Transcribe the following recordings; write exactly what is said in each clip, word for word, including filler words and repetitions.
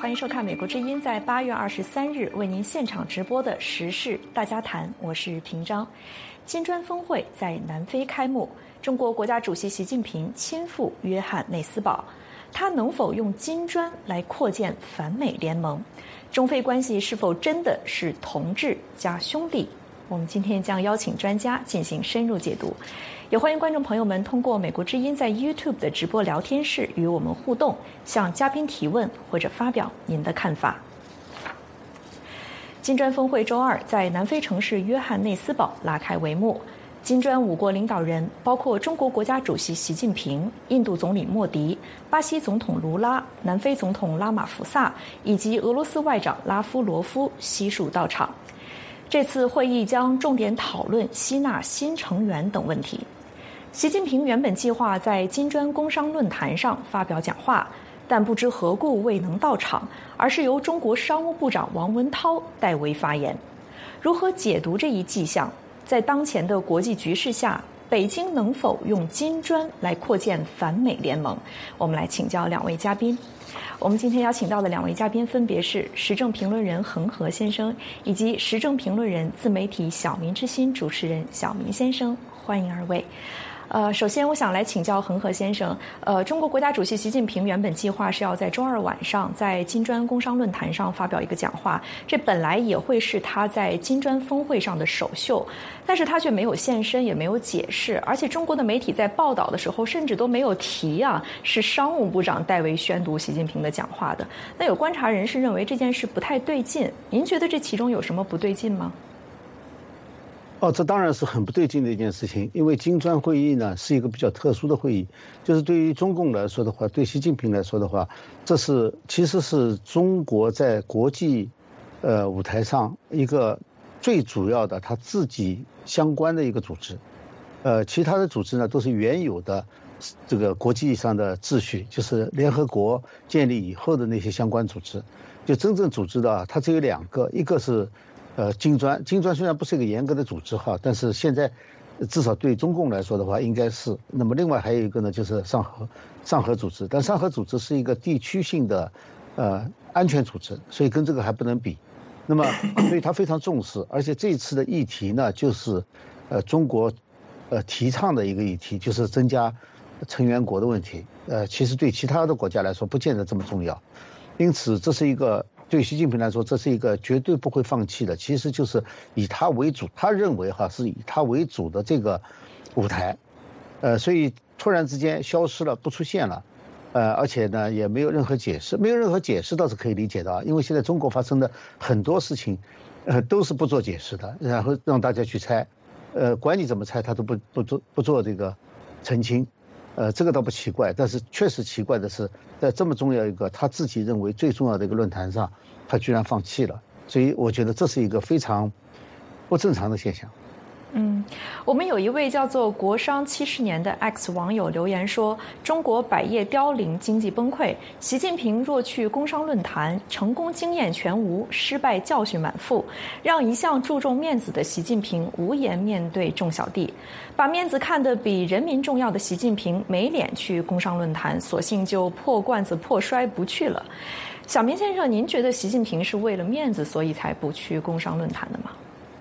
欢迎收看美国之音在八月二十三日为您现场直播的时事大家谈，我是平章。金砖峰会在南非开幕，中国国家主席习近平亲赴约翰内斯堡，他能否用金砖来扩建反美联盟？中非关系是否真的是同志加兄弟？我们今天将邀请专家进行深入解读，也欢迎观众朋友们通过美国之音在 YouTube 的直播聊天室与我们互动，向嘉宾提问或者发表您的看法。金砖峰会周二在南非城市约翰内斯堡拉开帷幕，金砖五国领导人包括中国国家主席习近平、印度总理莫迪、巴西总统卢拉、南非总统拉马福萨以及俄罗斯外长拉夫罗夫悉数到场。这次会议将重点讨论吸纳新成员等问题。习近平原本计划在金砖工商论坛上发表讲话，但不知何故未能到场，而是由中国商务部长王文涛代为发言。如何解读这一迹象？在当前的国际局势下，北京能否用金砖来扩建反美联盟？我们来请教两位嘉宾。我们今天邀请到的两位嘉宾分别是时政评论人恒河先生，以及时政评论人、自媒体小民之心主持人小明先生，欢迎二位。呃，首先我想来请教恒河先生，呃，中国国家主席习近平原本计划是要在周二晚上在金砖工商论坛上发表一个讲话，这本来也会是他在金砖峰会上的首秀，但是他却没有现身，也没有解释，而且中国的媒体在报道的时候甚至都没有提啊，是商务部长代为宣读习近平的讲话的。那有观察人士认为这件事不太对劲，您觉得这其中有什么不对劲吗？ 哦，这当然是很不对劲的一件事情，因为金砖会议呢是一个比较特殊的会议，就是对于中共来说的话，对习近平来说的话，这是其实是中国在国际，呃舞台上一个最主要的他自己相关的一个组织，呃，其他的组织呢都是原有的这个国际上的秩序，就是联合国建立以后的那些相关组织，就真正组织的它只有两个，一个是。呃，金砖，金砖虽然不是一个严格的组织哈，但是现在至少对中共来说的话，应该是。那么另外还有一个呢，就是上合上合组织，但上合组织是一个地区性的呃安全组织，所以跟这个还不能比。那么，所以他非常重视，而且这一次的议题呢，就是呃中国呃提倡的一个议题，就是增加成员国的问题。呃，其实对其他的国家来说，不见得这么重要。因此，这是一个。对习近平来说，这是一个绝对不会放弃的，其实就是以他为主，他认为哈是以他为主的这个舞台，呃，所以突然之间消失了，不出现了，呃，而且呢也没有任何解释，没有任何解释倒是可以理解的啊，因为现在中国发生的很多事情，呃，都是不做解释的，然后让大家去猜，呃，管你怎么猜，他都不不做不做这个澄清。呃，这个倒不奇怪，但是确实奇怪的是，在这么重要一个他自己认为最重要的一个论坛上，他居然放弃了，所以我觉得这是一个非常不正常的现象。 嗯，我们有一位叫做国商七十年的 X 网友留言说，中国百业凋零，经济崩溃，习近平若去工商论坛，成功经验全无，失败教训满腹，让一向注重面子的习近平无颜面对众小弟，把面子看得比人民重要的习近平没脸去工商论坛，索性就破罐子破摔不去了。小明先生，您觉得习近平是为了面子所以才不去工商论坛的吗？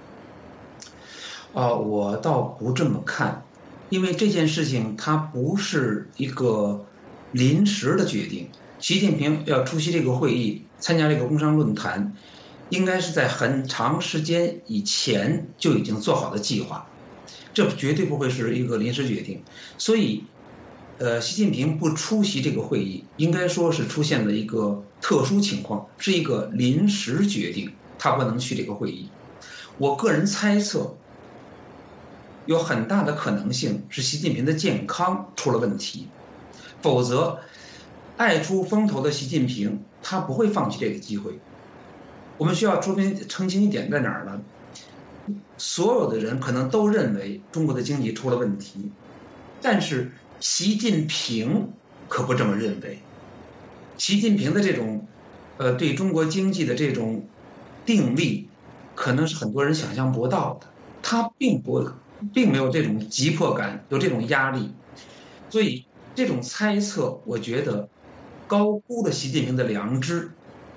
啊、呃，我倒不这么看，因为这件事情它不是一个临时的决定。习近平要出席这个会议，参加这个工商论坛，应该是在很长时间以前就已经做好的计划，这绝对不会是一个临时决定。所以，呃，习近平不出席这个会议，应该说是出现了一个特殊情况，是一个临时决定，他不能去这个会议。我个人猜测。有很大的可能性是习近平的健康出了问题，否则爱出风头的习近平他不会放弃这个机会。我们需要说明澄清一点在哪儿呢？所有的人可能都认为中国的经济出了问题，但是习近平可不这么认为。习近平的这种呃对中国经济的这种定力，可能是很多人想象不到的。他并不并没有这种急迫感，有这种压力，所以这种猜测，我觉得高估了习近平的良知，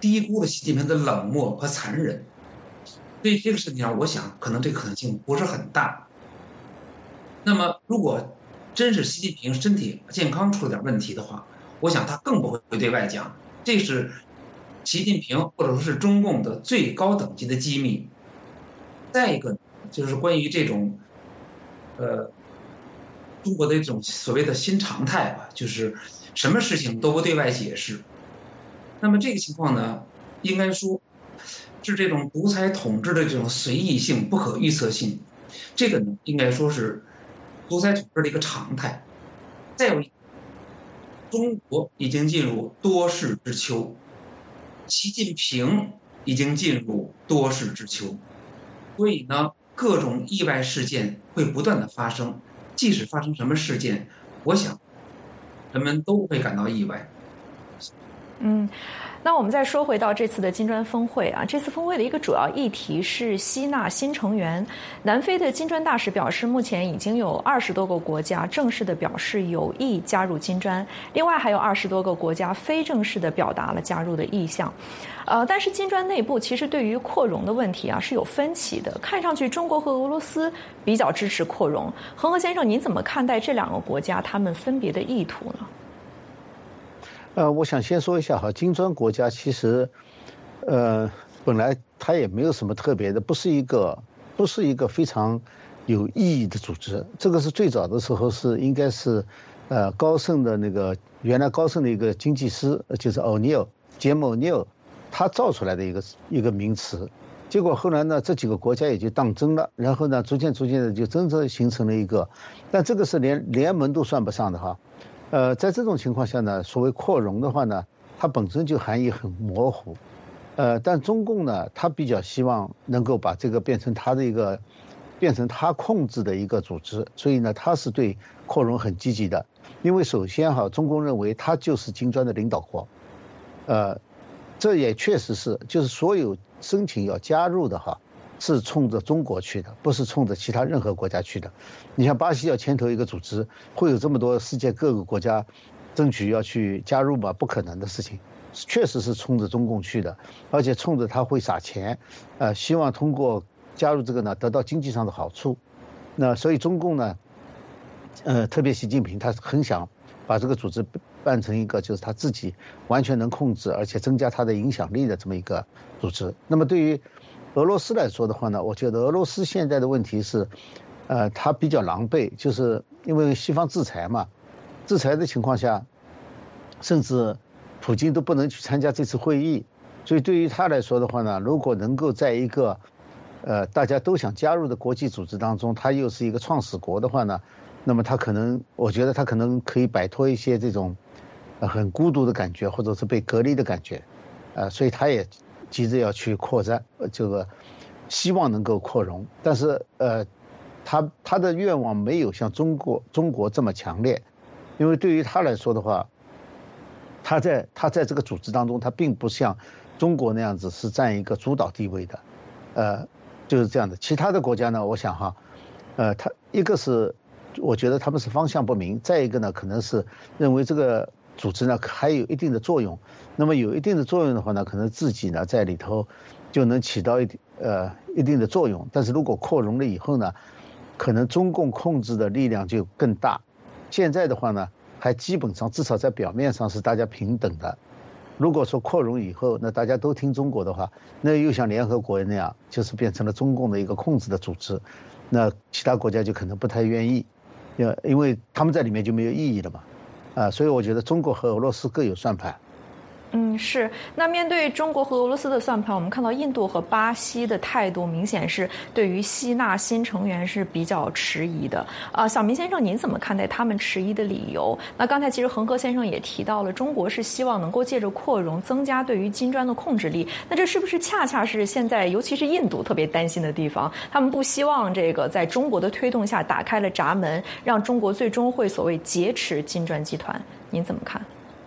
低估了习近平的冷漠和残忍。所以这个事情上，我想可能这个可能性不是很大。那么，如果真是习近平身体健康出了点问题的话，我想他更不会对外讲，这是习近平或者说是中共的最高等级的机密。再一个就是关于这种，呃，中国的这种所谓的新常态吧，就是什么事情都不对外解释。那么这个情况呢，应该说是这种独裁统治的这种随意性、不可预测性，这个呢，应该说是独裁统治的一个常态。再有一，中国已经进入多事之秋，习近平已经进入多事之秋，所以呢，各种意外事件会不断的发生。即使发生什么事件，我想人们都不会感到意外。 嗯，那我们再说回到这次的金砖峰会啊，这次峰会的一个主要议题是吸纳新成员。南非的金砖大使表示，目前已经有二十多个国家正式的表示有意加入金砖，另外还有二十多个国家非正式的表达了加入的意向。呃，但是金砖内部其实对于扩容的问题啊是有分歧的，看上去中国和俄罗斯比较支持扩容。恒河先生，您怎么看待这两个国家他们分别的意图呢？ 呃，我想先说一下哈，金砖国家其实，呃，本来它也没有什么特别的，不是一个不是一个非常有意义的组织。这个是最早的时候是应该是，呃，高盛的那个原来高盛的一个经济师，就是欧尼尔杰姆欧尼尔，他造出来的一个一个名词。结果后来呢，这几个国家也就当真了，然后呢，逐渐逐渐的就真正形成了一个，但这个是连联盟都算不上的哈。呃，在这种情况下呢，所谓扩容的话呢，它本身就含义很模糊，呃，但中共呢，他比较希望能够把这个变成他的一个，变成他控制的一个组织，所以呢，他是对扩容很积极的，因为首先哈，中共认为他就是金砖的领导国，呃，这也确实是，就是所有申请要加入的哈，是冲着中国去的，不是冲着其他任何国家去的。你像巴西要牵头一个组织，会有这么多世界各个国家争取要去加入吗？不可能的事情，确实是冲着中共去的，而且冲着他会撒钱，呃，希望通过加入这个呢得到经济上的好处。那所以中共呢，呃，特别习近平他很想把这个组织办成一个就是他自己完全能控制，而且增加他的影响力的这么一个组织。那么对于俄罗斯来说的话呢，我觉得俄罗斯现在的问题是，呃，他比较狼狈，就是因为西方制裁嘛，制裁的情况下，甚至普京都不能去参加这次会议，所以对于他来说的话呢，如果能够在一个，呃，大家都想加入的国际组织当中，他又是一个创始国的话呢，那么他可能，我觉得他可能可以摆脱一些这种，呃，很孤独的感觉，或者是被隔离的感觉，呃，所以他也急着要去扩张，这个希望能够扩容，但是呃，他他的愿望没有像中国中国这么强烈，因为对于他来说的话，他在他在这个组织当中，他并不像中国那样子是占一个主导地位的，呃，就是这样的。其他的国家呢，我想哈，呃，他一个是我觉得他们是方向不明，再一个呢，可能是认为这个组织呢还有一定的作用，那么有一定的作用的话呢，可能自己呢在里头就能起到一呃一定的作用。但是如果扩容了以后呢，可能中共控制的力量就更大。现在的话呢，还基本上至少在表面上是大家平等的。如果说扩容以后，那大家都听中国的话，那又像联合国那样，就是变成了中共的一个控制的组织，那其他国家就可能不太愿意，因为他们在里面就没有意义了嘛。啊，所以我觉得中国和俄罗斯各有算盘。 嗯，是。那面对中国和俄罗斯的算盘，我们看到印度和巴西的态度明显是对于吸纳新成员是比较迟疑的。啊，小明先生，您怎么看待他们迟疑的理由？那刚才其实恒河先生也提到了，中国是希望能够借着扩容增加对于金砖的控制力。那这是不是恰恰是现在尤其是印度特别担心的地方？他们不希望这个在中国的推动下打开了闸门，让中国最终会所谓劫持金砖集团。您怎么看？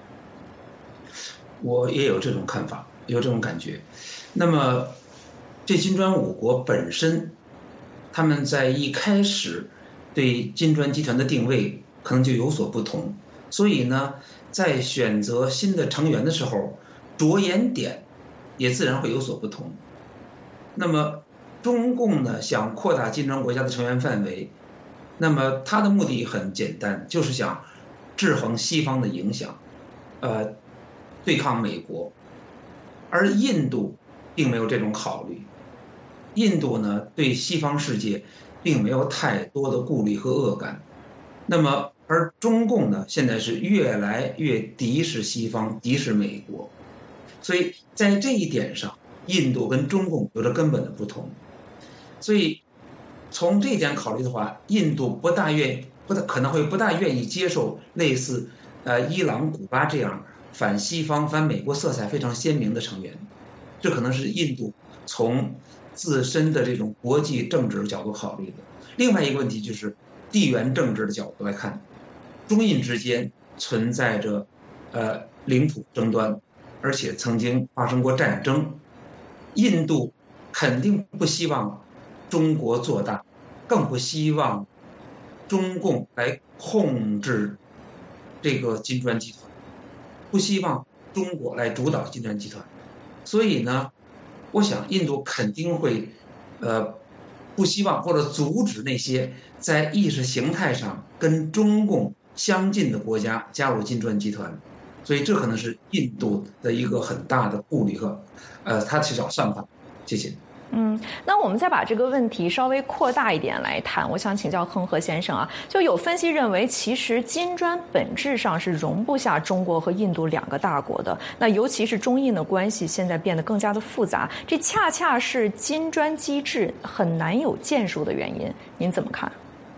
我也有这种看法，有这种感觉。那么，这金砖五国本身，他们在一开始对金砖集团的定位可能就有所不同，所以呢，在选择新的成员的时候，着眼点也自然会有所不同。那么中共呢想扩大金砖国家的成员范围，那么它的目的很简单，就是想制衡西方的影响，呃，对抗美国。而印度并没有这种考虑，印度呢对西方世界并没有太多的顾虑和恶感。那么而中共呢现在是越来越敌视西方，敌视美国，所以在这一点上，印度跟中共有着根本的不同。所以从这一点考虑的话，印度不大愿不大可能会不大愿意接受类似呃伊朗、古巴这样反西方、反美国色彩非常鲜明的成员。这可能是印度从自身的这种国际政治角度考虑的。另外一个问题就是地缘政治的角度来看，中印之间存在着呃领土争端，而且曾经发生过战争。印度肯定不希望中国做大，更不希望中共来控制这个金砖集团，不希望中国来主导金砖集团。所以呢，我想印度肯定会呃不希望或者阻止那些在意识形态上跟中共相近的国家加入金砖集团。所以这可能是印度的一个很大的顾虑和呃他去找算法。谢谢。 嗯，那我们再把这个问题稍微扩大一点来谈，我想请教亨和先生啊，就有分析认为，其实金砖本质上是容不下中国和印度两个大国的。那尤其是中印的关系现在变得更加的复杂，这恰恰是金砖机制很难有建树的原因。您怎么看？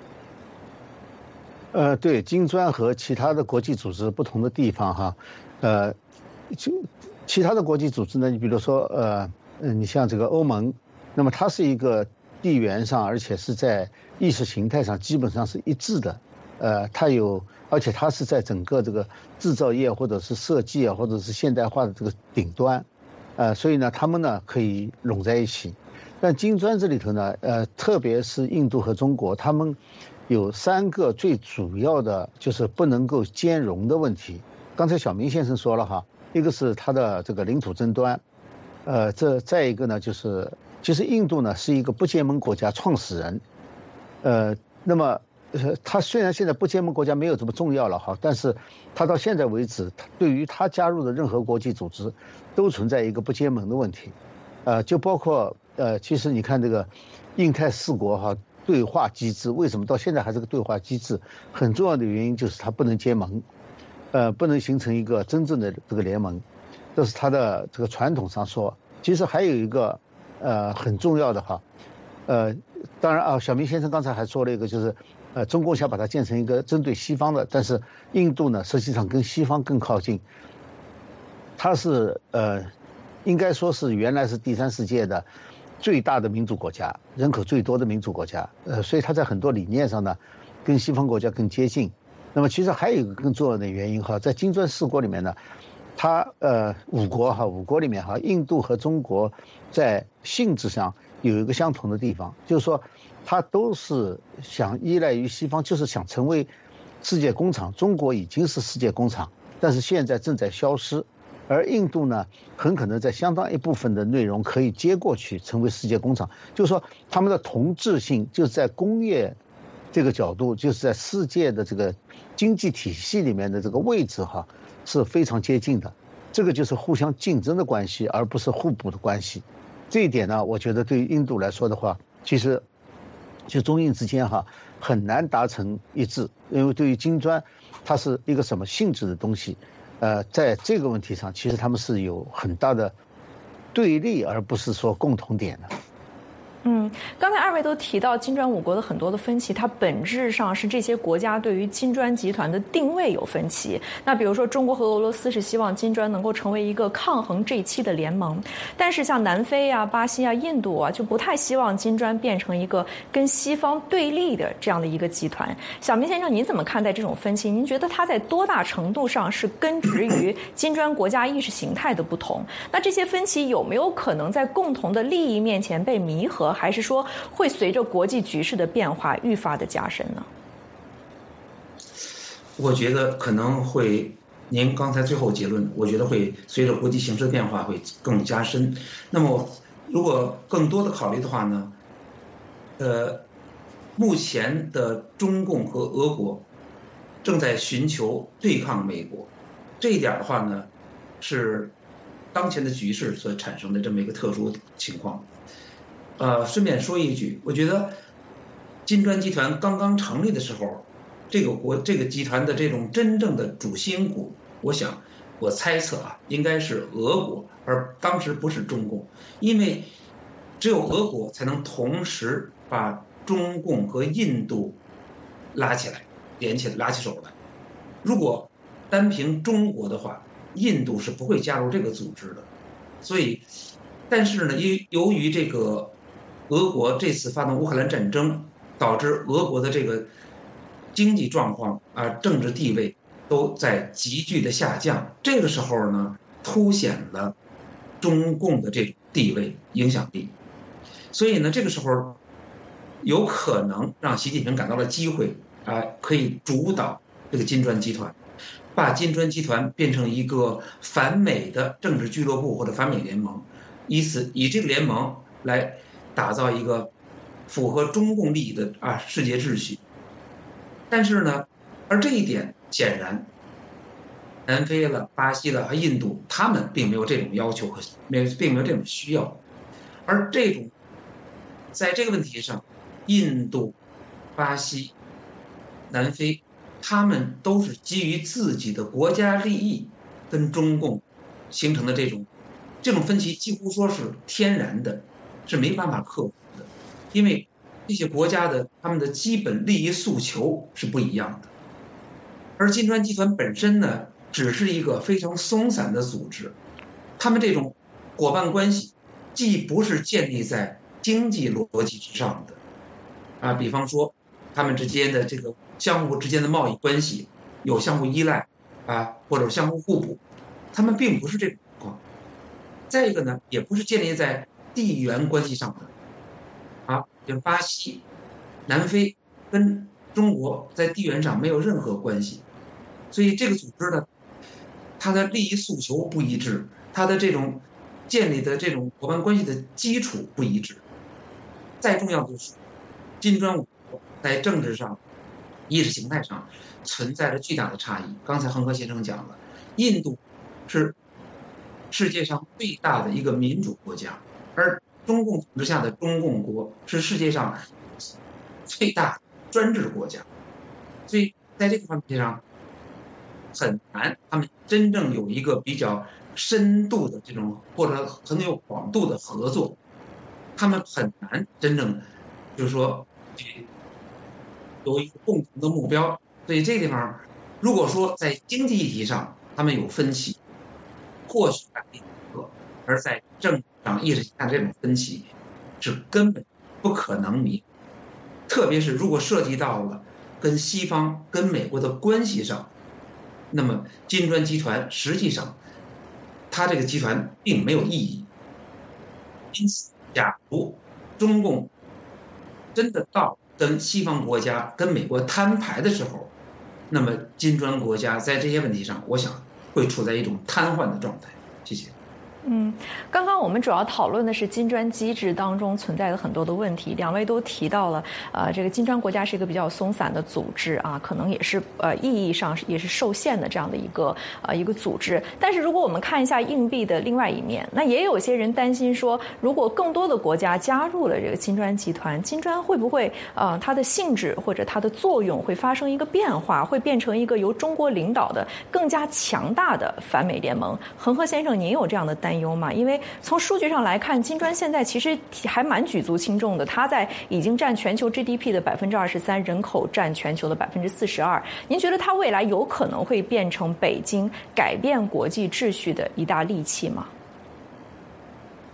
呃，对，金砖和其他的国际组织不同的地方哈，呃，就其他的国际组织呢，你比如说呃。嗯，你像这个欧盟，那么它是一个地缘上，而且是在意识形态上基本上是一致的，呃，它有，而且它是在整个这个制造业或者是设计啊，或者是现代化的这个顶端，呃，所以呢，他们呢可以拢在一起。但金砖这里头呢，呃，特别是印度和中国，他们有三个最主要的就是不能够兼容的问题。刚才小明先生说了哈，一个是它的这个领土争端。呃，这再一个呢，就是其实印度呢是一个不结盟国家创始人，呃，那么呃，他虽然现在不结盟国家没有这么重要了哈，但是他到现在为止，对于他加入的任何国际组织，都存在一个不结盟的问题，呃，就包括呃，其实你看这个印太四国哈对话机制，为什么到现在还是个对话机制？很重要的原因就是它不能结盟，呃，不能形成一个真正的这个联盟。这是他的这个传统上说，其实还有一个呃很重要的哈，呃，当然啊，小明先生刚才还说了一个，就是呃中共想把它建成一个针对西方的，但是印度呢实际上跟西方更靠近，它是呃应该说是原来是第三世界的最大的民主国家，人口最多的民主国家，呃，所以它在很多理念上呢跟西方国家更接近。那么其实还有一个更重要的原因哈，在金砖四国里面呢。它呃五国哈五国里面哈，印度和中国在性质上有一个相同的地方，就是说它都是想依赖于西方，就是想成为世界工厂。中国已经是世界工厂，但是现在正在消失，而印度呢，很可能在相当一部分的内容可以接过去，成为世界工厂。就是说他们的同质性就是在工业这个角度，就是在世界的这个经济体系里面的这个位置哈。是非常接近的，这个就是互相竞争的关系，而不是互补的关系。这一点呢，我觉得对于印度来说的话，其实就中印之间哈很难达成一致，因为对于金砖，它是一个什么性质的东西，呃，在这个问题上，其实他们是有很大的对立，而不是说共同点的。 嗯，刚才二位都提到金砖五国的很多的分歧，它本质上是这些国家对于金砖集团的定位有分歧。那比如说中国和俄罗斯是希望金砖能够成为一个抗衡这一期的联盟，但是像南非啊、巴西啊、印度啊就不太希望金砖变成一个跟西方对立的这样的一个集团。小明先生，您怎么看待这种分歧？您觉得它在多大程度上是根植于金砖国家意识形态的不同？那这些分歧有没有可能在共同的利益面前被弥合？还是说会随着国际局势的变化愈发的加深呢？ 我觉得可能会您刚才最后结论，我觉得会随着国际形势的变化会更加深。那么，如果更多的考虑的话呢，呃，目前的中共和俄国正在寻求对抗美国，这一点的话呢，是当前的局势所产生的这么一个特殊情况。呃，顺便说一句，我觉得金砖集团刚刚成立的时候，这个国这个集团的这种真正的主心骨，我想我猜测啊，应该是俄国，而当时不是中共，因为只有俄国才能同时把中共和印度拉起来，连起来，拉起手来。如果单凭中国的话，印度是不会加入这个组织的。所以，但是呢，由由于这个俄国这次发动乌克兰战争，导致俄国的这个经济状况啊、政治地位都在急剧的下降。这个时候呢，凸显了中共的这种地位影响力。所以呢，这个时候有可能让习近平感到了机会啊、可以主导这个金砖集团，把金砖集团变成一个反美的政治俱乐部或者反美联盟，以此以这个联盟来打造一个符合中共利益的啊世界秩序。但是呢，而这一点显然，南非了、巴西了和印度，他们并没有这种要求和没有并没有这种需要。而这种在这个问题上，印度、巴西、南非，他们都是基于自己的国家利益跟中共形成的这种这种分歧，几乎说是天然的，是没办法克服的，因为这些国家的他们的基本利益诉求是不一样的。而金砖集团本身呢，只是一个非常松散的组织，他们这种伙伴关系既不是建立在经济逻辑之上的，啊，比方说他们之间的这个相互之间的贸易关系有相互依赖啊，或者相互互补，他们并不是这种情况。再一个呢，也不是建立在地缘关系上的，啊，就巴西、南非跟中国在地缘上没有任何关系，所以这个组织呢，它的利益诉求不一致，它的这种建立的这种伙伴关系的基础不一致。再重要的是，金砖五国在政治上、意识形态上存在着巨大的差异。刚才恒河先生讲了，印度是世界上最大的一个民主国家，而中共统治下的中共国是世界上最大的专制国家，所以在这个方面上很难，他们真正有一个比较深度的这种或者很有广度的合作，他们很难真正就是说有一个共同的目标。所以这个地方，如果说在经济议题上他们有分歧，或许还可以合，而在政治上、意识形态这种分歧是根本不可能弥。特别是如果涉及到了跟西方、跟美国的关系上，那么金砖集团实际上，它这个集团并没有意义。因此，假如中共真的到跟西方国家、跟美国摊牌的时候，那么金砖国家在这些问题上，我想会处在一种瘫痪的状态。谢谢。 嗯，刚刚我们主要讨论的是金砖机制当中存在的很多的问题，两位都提到了，呃，这个金砖国家是一个比较松散的组织啊，可能也是呃意义上也是受限的这样的一个呃一个组织。但是如果我们看一下硬币的另外一面，那也有些人担心说，如果更多的国家加入了这个金砖集团，金砖会不会呃它的性质或者它的作用会发生一个变化，会变成一个由中国领导的更加强大的反美联盟？恒河先生，您有这样的担忧吗？因为从数据上来看，金砖现在其实还蛮举足轻重的，它在已经占全球 G D P 的百分之二十三，人口占全球的百分之四十二。您觉得它未来有可能会变成北京改变国际秩序的一大利器吗？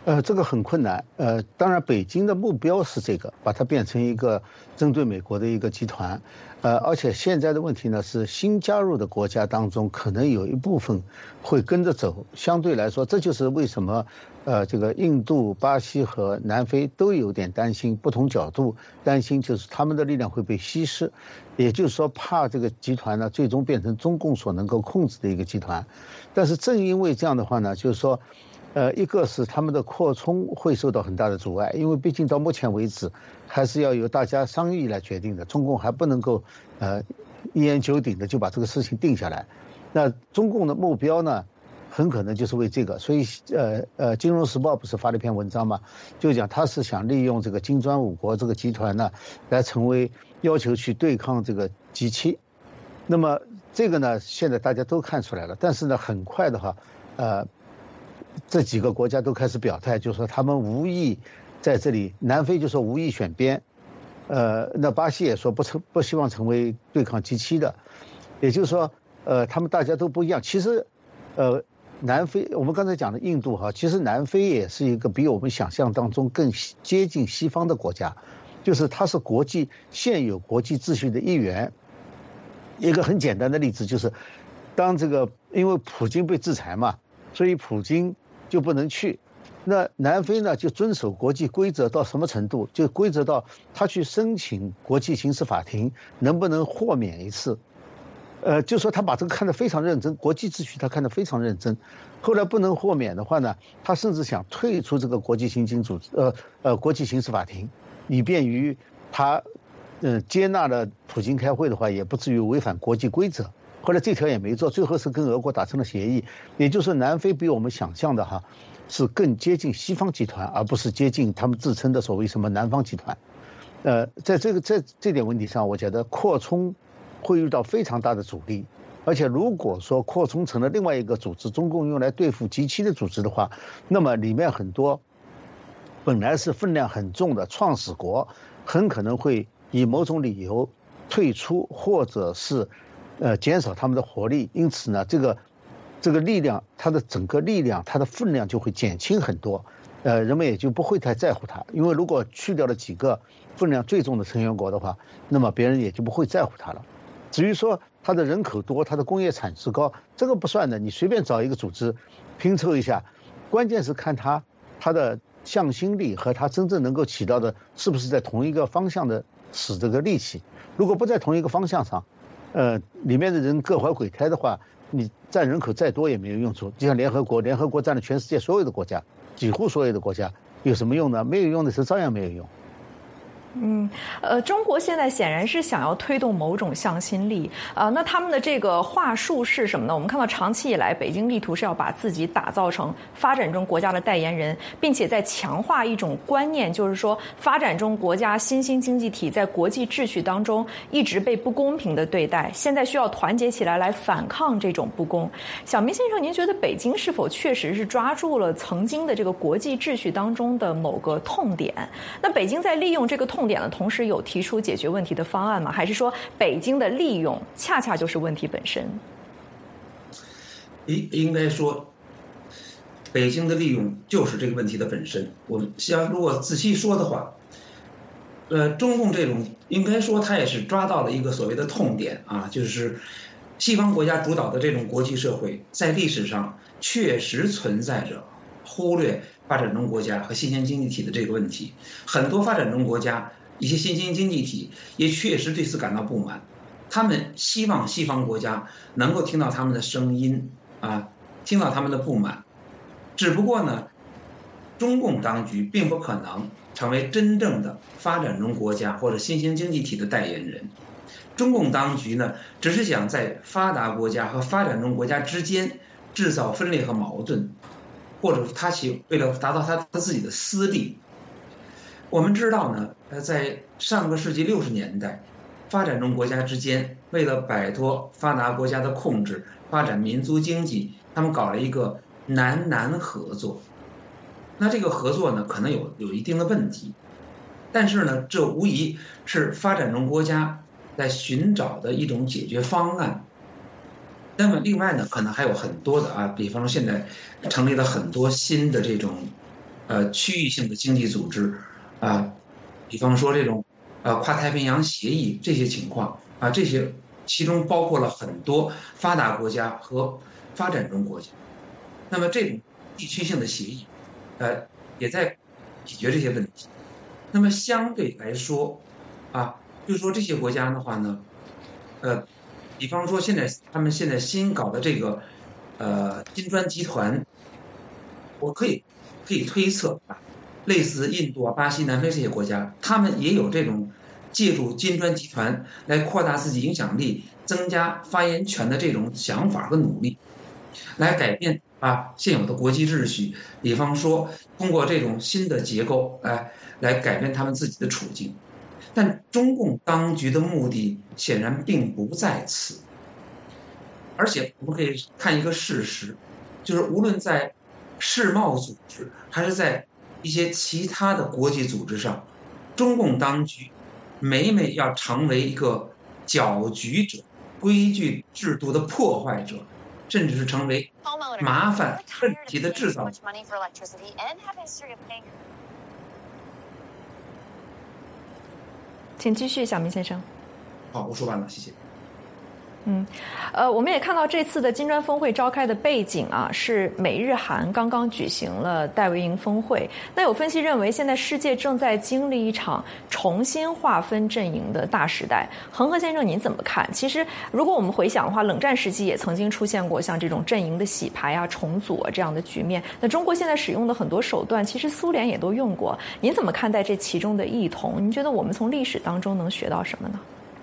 呃，这个很困难。呃，当然，北京的目标是这个，把它变成一个针对美国的一个集团。呃，而且现在的问题呢是，新加入的国家当中，可能有一部分会跟着走。相对来说，这就是为什么，呃，这个印度、巴西和南非都有点担心，不同角度担心，就是他们的力量会被稀释。也就是说，怕这个集团呢，最终变成中共所能够控制的一个集团。但是正因为这样的话呢，就是说。呃，一个是他们的扩充会受到很大的阻碍，因为毕竟到目前为止，还是要由大家商议来决定的。中共还不能够呃一言九鼎的就把这个事情定下来。那中共的目标呢，很可能就是为这个。所以呃呃，《金融时报》不是发了一篇文章嘛，就讲他是想利用这个金砖五国这个集团呢，来成为要求去对抗这个 G 七。那么这个呢，现在大家都看出来了，但是呢，很快的话，呃。这几个国家都开始表态，就是说他们无意在这里。南非就说无意选边，呃，那巴西也说不成不希望成为对抗 G 七的，也就是说，呃，他们大家都不一样。其实，呃，南非我们刚才讲的印度哈，其实南非也是一个比我们想象当中更接近西方的国家，就是它是国际现有国际秩序的一员。一个很简单的例子就是，当这个因为普京被制裁嘛，所以普京就不能去，那南非呢就遵守国际规则到什么程度？就规则到他去申请国际刑事法庭能不能豁免一次，呃，就说他把这个看得非常认真，国际秩序他看得非常认真。后来不能豁免的话呢，他甚至想退出这个国际刑警组织，呃呃国际刑事法庭，以便于他，呃接纳了普京开会的话，也不至于违反国际规则。后来这条也没做，最后是跟俄国达成了协议，也就是南非比我们想象的哈，是更接近西方集团，而不是接近他们自称的所谓什么南方集团。呃，在这个在这点问题上，我觉得扩充会遇到非常大的阻力，而且如果说扩充成了另外一个组织，中共用来对付 G 七的组织的话，那么里面很多本来是分量很重的创始国，很可能会以某种理由退出，或者是。呃，减少他们的活力，因此呢，这个这个力量，它的整个力量，它的分量就会减轻很多，呃，人们也就不会太在乎它，因为如果去掉了几个分量最重的成员国的话，那么别人也就不会在乎它了。至于说它的人口多，它的工业产值高，这个不算的，你随便找一个组织拼凑一下，关键是看它它的向心力和它真正能够起到的是不是在同一个方向的使这个力气，如果不在同一个方向上。呃，里面的人各怀鬼胎的话，你占人口再多也没有用处。就像联合国，联合国占了全世界所有的国家，几乎所有的国家，有什么用呢？没有用的时候照样没有用。 嗯，呃，中国现在显然是想要推动某种向心力啊、呃，那他们的这个话术是什么呢？我们看到长期以来，北京力图是要把自己打造成发展中国家的代言人，并且在强化一种观念，就是说发展中国家新兴经济体在国际秩序当中一直被不公平的对待，现在需要团结起来来反抗这种不公。小明先生，您觉得北京是否确实是抓住了曾经的这个国际秩序当中的某个痛点？那北京在利用这个痛点的同时有提出解决问题的方案吗？还是说北京的利用恰恰就是问题本身？ 应应该说，北京的利用就是这个问题的本身。我们像如果仔细说的话，呃，中共这种应该说他也是抓到了一个所谓的痛点啊，就是西方国家主导的这种国际社会，在历史上确实存在着忽略发展中国家和新兴经济体的这个问题。很多发展中国家一些新兴经济体也确实对此感到不满，他们希望西方国家能够听到他们的声音啊，听到他们的不满。只不过呢，中共当局并不可能成为真正的发展中国家或者新兴经济体的代言人。中共当局呢，只是想在发达国家和发展中国家之间制造分裂和矛盾，或者他其为了达到他他自己的私利。我们知道呢，在上个世纪六十年代，发展中国家之间为了摆脱发达国家的控制，发展民族经济，他们搞了一个南南合作。那这个合作呢，可能有有一定的问题，但是呢，这无疑是发展中国家在寻找的一种解决方案。那么另外呢，可能还有很多的啊，比方说现在成立了很多新的这种呃区域性的经济组织啊，比方说这种呃跨太平洋协议这些情况啊，这些其中包括了很多发达国家和发展中国家。那么这种地区性的协议，呃，也在解决这些问题。那么相对来说，啊，就是说这些国家的话呢，呃，比方说现在他们现在新搞的这个呃金砖集团，我可以可以推测啊，类似印度啊、巴西、南非这些国家，他们也有这种借助金砖集团来扩大自己影响力、增加发言权的这种想法和努力，来改变啊现有的国际秩序。比方说，通过这种新的结构，来来改变他们自己的处境。但中共当局的目的显然并不在此，而且我们可以看一个事实，就是无论在世贸组织还是在一些其他的国际组织上，中共当局每每要成为一个搅局者、规矩制度的破坏者，甚至是成为麻烦问题的制造者。 请继续，小明先生。 好，我说完了，谢谢。 嗯，呃，我们也看到这次的金砖峰会召开的背景啊，是美日韩刚刚举行了戴维营峰会。那有分析认为，现在世界正在经历一场重新划分阵营的大时代。恒河先生，您怎么看？其实，如果我们回想的话，冷战时期也曾经出现过像这种阵营的洗牌啊、重组啊这样的局面。那中国现在使用的很多手段，其实苏联也都用过。您怎么看待这其中的异同？您觉得我们从历史当中能学到什么呢？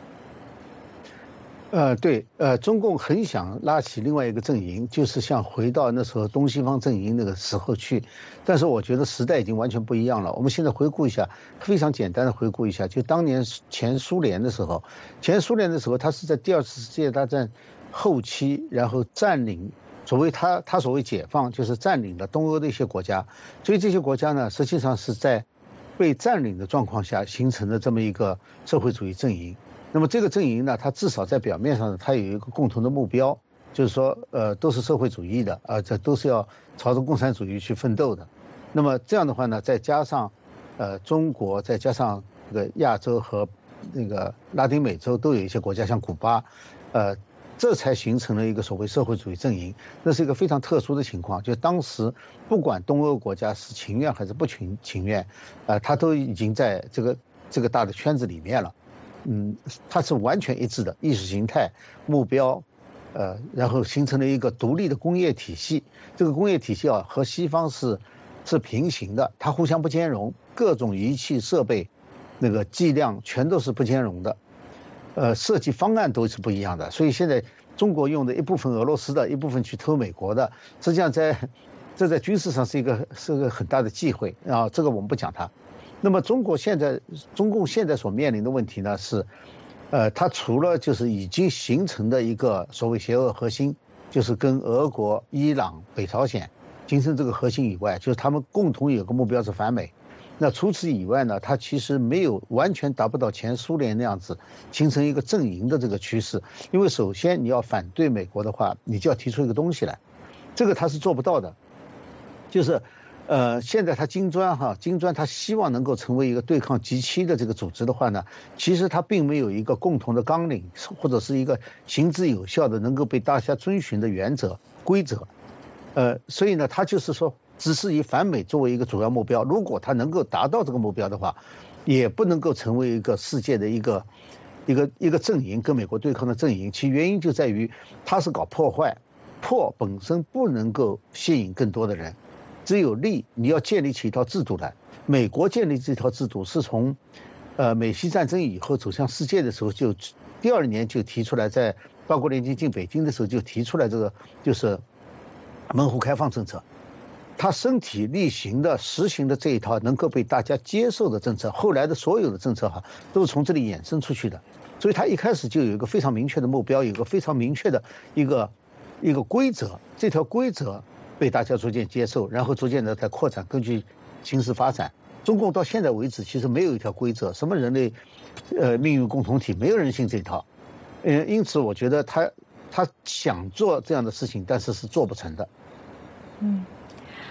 呃，对，呃，中共很想拉起另外一个阵营，就是像回到那时候东西方阵营那个时候去，但是我觉得时代已经完全不一样了。我们现在回顾一下，非常简单的回顾一下，就当年前苏联的时候，前苏联的时候，它是在第二次世界大战后期，然后占领，所谓它它所谓解放，就是占领了东欧的一些国家，所以这些国家呢，实际上是在被占领的状况下形成的这么一个社会主义阵营。那么这个阵营呢，它至少在表面上，它有一个共同的目标，就是说，呃，都是社会主义的，啊、呃，这都是要朝着共产主义去奋斗的。那么这样的话呢，再加上，呃，中国，再加上这个亚洲和那个拉丁美洲都有一些国家，像古巴，呃，这才形成了一个所谓社会主义阵营。那是一个非常特殊的情况，就当时不管东欧国家是情愿还是不情情愿，呃，它都已经在这个这个大的圈子里面了。嗯，它是完全一致的意识形态目标，呃，然后形成了一个独立的工业体系。这个工业体系啊，和西方是是平行的，它互相不兼容，各种仪器设备，那个剂量全都是不兼容的，呃，设计方案都是不一样的。所以现在中国用的一部分俄罗斯的，一部分去偷美国的，实际上在这在军事上是一个是个很大的忌讳啊，这个我们不讲它。那么中国现在，中共现在所面临的问题呢是，呃，它除了就是已经形成的一个所谓邪恶核心，就是跟俄国、伊朗、北朝鲜形成这个核心以外，就是他们共同有个目标是反美。那除此以外呢，它其实没有完全达不到前苏联那样子形成一个阵营的这个趋势。因为首先你要反对美国的话，你就要提出一个东西来，这个它是做不到的，就是。呃，现在它金砖哈，金砖它希望能够成为一个对抗 G 七 的这个组织的话呢，其实它并没有一个共同的纲领，或者是一个行之有效的、能够被大家遵循的原则规则。呃，所以呢，它就是说，只是以反美作为一个主要目标。如果它能够达到这个目标的话，也不能够成为一个世界的一个一个一个阵营，跟美国对抗的阵营。其原因就在于它是搞破坏，破本身不能够吸引更多的人。只有利，你要建立起一套制度来。美国建立这套制度是从，呃，美西战争以后走向世界的时候就，第二年就提出来，在八国联军进北京的时候就提出来这个就是门户开放政策。他身体力行的实行的这一套能够被大家接受的政策，后来的所有的政策哈都是从这里衍生出去的。所以他一开始就有一个非常明确的目标，有一个非常明确的一个一个规则，这条规则被大家逐渐接受，然后逐渐的在扩展，根据形势发展。中共到现在为止其实没有一条规则，什么人类呃命运共同体，没有人信这套。嗯，因此我觉得他他想做这样的事情，但是是做不成的。 嗯。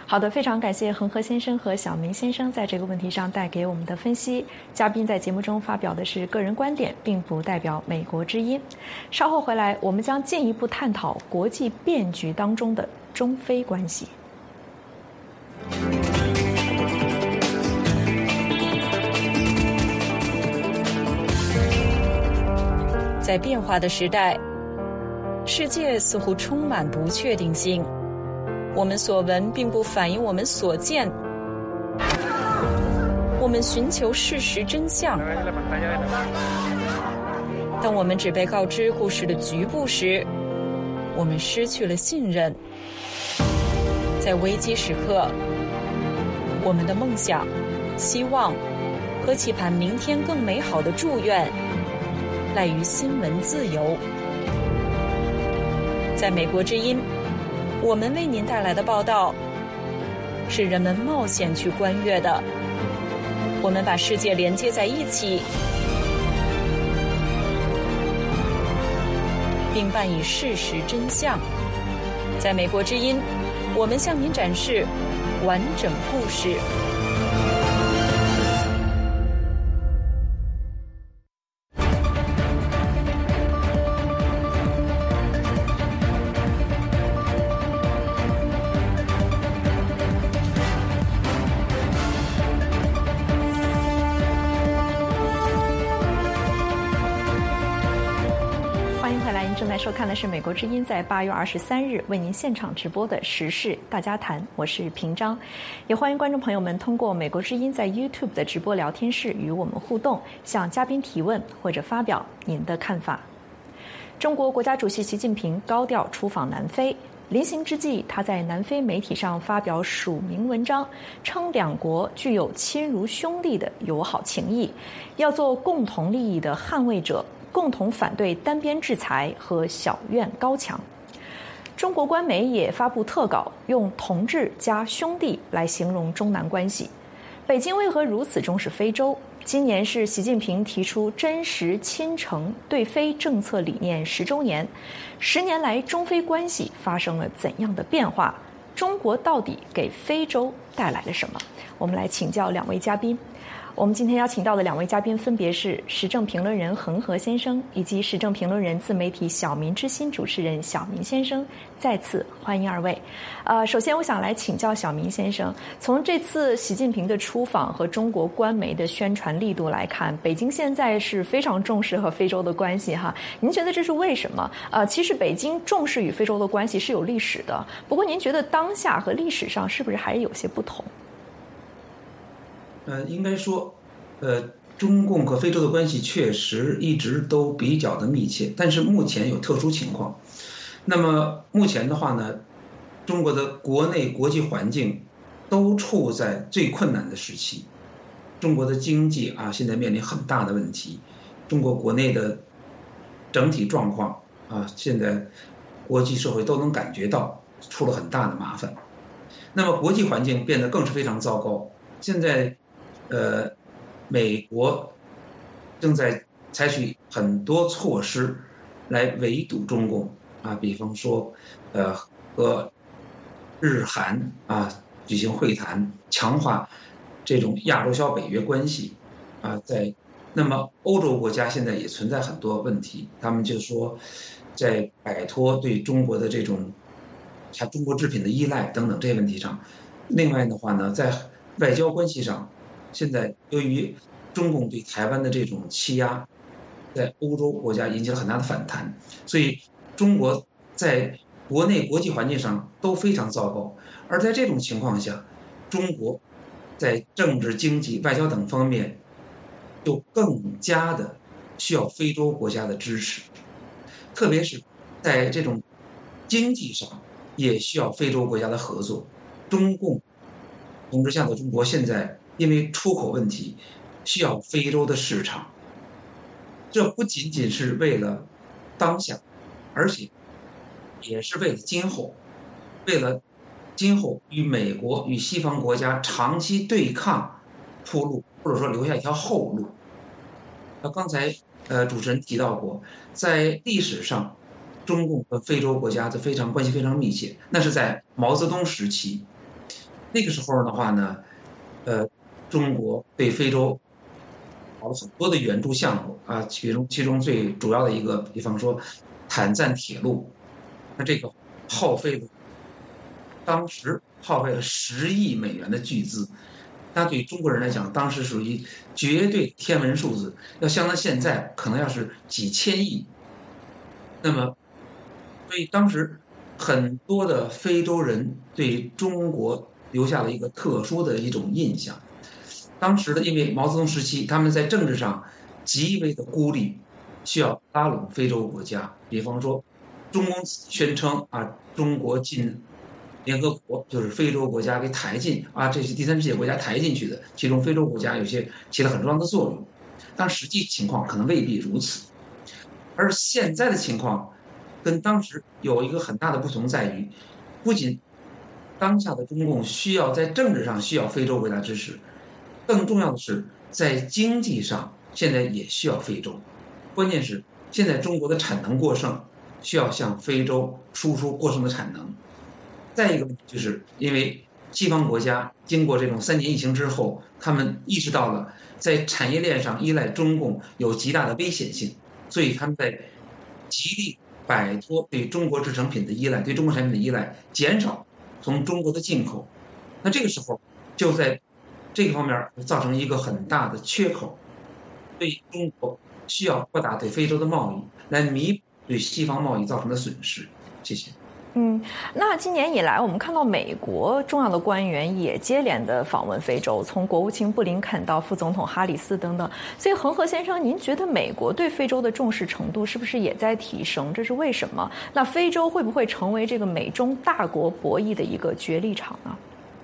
好的，非常感谢恒河先生和小明先生在这个问题上带给我们的分析。嘉宾在节目中发表的是个人观点，并不代表美国之音。稍后回来，我们将进一步探讨国际变局当中的中非关系。 在变化的时代，世界似乎充满不确定性。我们所闻并不反映我们所见，我们寻求事实真相。当我们只被告知故事的局部时，我们失去了信任。在危机时刻，我们的梦想、希望和期盼明天更美好的祝愿，赖于新闻自由。在美国之音，我们为您带来的报道是人们冒险去观阅的。我们把世界连接在一起，并伴以事实真相。在美国之音，我们向您展示完整故事。 正在收看的是美国之音在八月二十三日为您现场直播的时事大家谈，我是平章，也欢迎观众朋友们通过美国之音在 YouTube 的直播聊天室与我们互动，向嘉宾提问或者发表您的看法。中国国家主席习近平高调出访南非，临行之际，他在南非媒体上发表署名文章，称两国具有亲如兄弟的友好情谊，要做共同利益的捍卫者，共同反对单边制裁和小院高墙。中国官媒也发布特稿，用同志加兄弟来形容中南关系。北京为何如此重视非洲？今年是习近平提出真实亲诚对非政策理念十周年，十年来中非关系发生了怎样的变化？中国到底给非洲带来了什么？我们来请教两位嘉宾。我们今天邀请到的两位嘉宾分别是时政评论人恒河先生以及时政评论人自媒体小民之心主持人小明先生，再次欢迎二位。呃，首先我想来请教小明先生，从这次习近平的出访和中国官媒的宣传力度来看，北京现在是非常重视和非洲的关系哈，您觉得这是为什么？呃，其实北京重视与非洲的关系是有历史的，不过您觉得当下和历史上是不是还有些不同？ 呃，应该说，呃，中共和非洲的关系确实一直都比较的密切，但是目前有特殊情况。那么目前的话呢，中国的国内国际环境都处在最困难的时期，中国的经济啊现在面临很大的问题，中国国内的整体状况啊，现在国际社会都能感觉到出了很大的麻烦。那么国际环境变得更是非常糟糕，现在。呃，美国正在采取很多措施来围堵中共啊，比方说，呃，和日韩啊举行会谈，强化这种亚洲小北约关系啊。在那么欧洲国家现在也存在很多问题，他们就说，在摆脱对中国的这种像中国制品的依赖等等这些问题上，另外的话呢，在外交关系上。现在由于中共对台湾的这种欺压，在欧洲国家引起了很大的反弹，所以中国在国内国际环境上都非常糟糕。而在这种情况下，中国在政治、经济、外交等方面就更加的需要非洲国家的支持，特别是在这种经济上也需要非洲国家的合作。中共统治下的中国现在因为出口问题需要非洲的市场，这不仅仅是为了当下，而且也是为了今后，为了今后与美国与西方国家长期对抗铺路，或者说留下一条后路。那刚才呃主持人提到过，在历史上中共和非洲国家的非常关系非常密切，那是在毛泽东时期。 那个时候的话呢，呃，中国对非洲搞了很多的援助项目啊，其中其中最主要的一个，比方说坦赞铁路，那这个耗费了当时耗费了十亿美元的巨资，那对于中国人来讲，当时属于绝对天文数字，要相当现在可能要是几千亿。那么，所以当时很多的非洲人对中国留下了一个特殊的一种印象。当时的因为毛泽东时期，他们在政治上极为的孤立，需要拉拢非洲国家，比方说，中共宣称啊，中国进联合国就是非洲国家给抬进啊，这是第三世界国家抬进去的，其中非洲国家有些起了很重要的作用，但实际情况可能未必如此。而现在的情况跟当时有一个很大的不同在于，不仅当下的中共需要在政治上需要非洲国家支持，更重要的是在经济上现在也需要非洲。关键是现在中国的产能过剩，需要向非洲输出过剩的产能。再一个问题就是因为西方国家经过这种三年疫情之后，他们意识到了在产业链上依赖中共有极大的危险性，所以他们在极力摆脱对中国制成品的依赖，对中国产品的依赖，减少从中国的进口。那这个时候就在这个方面造成一个很大的缺口，对中国需要扩大对非洲的贸易，来弥补对西方贸易造成的损失。谢谢。 嗯，那今年以来，我们看到美国重要的官员也接连的访问非洲，从国务卿布林肯到副总统哈里斯等等。所以，恒河先生，您觉得美国对非洲的重视程度是不是也在提升？这是为什么？那非洲会不会成为这个美中大国博弈的一个角力场呢？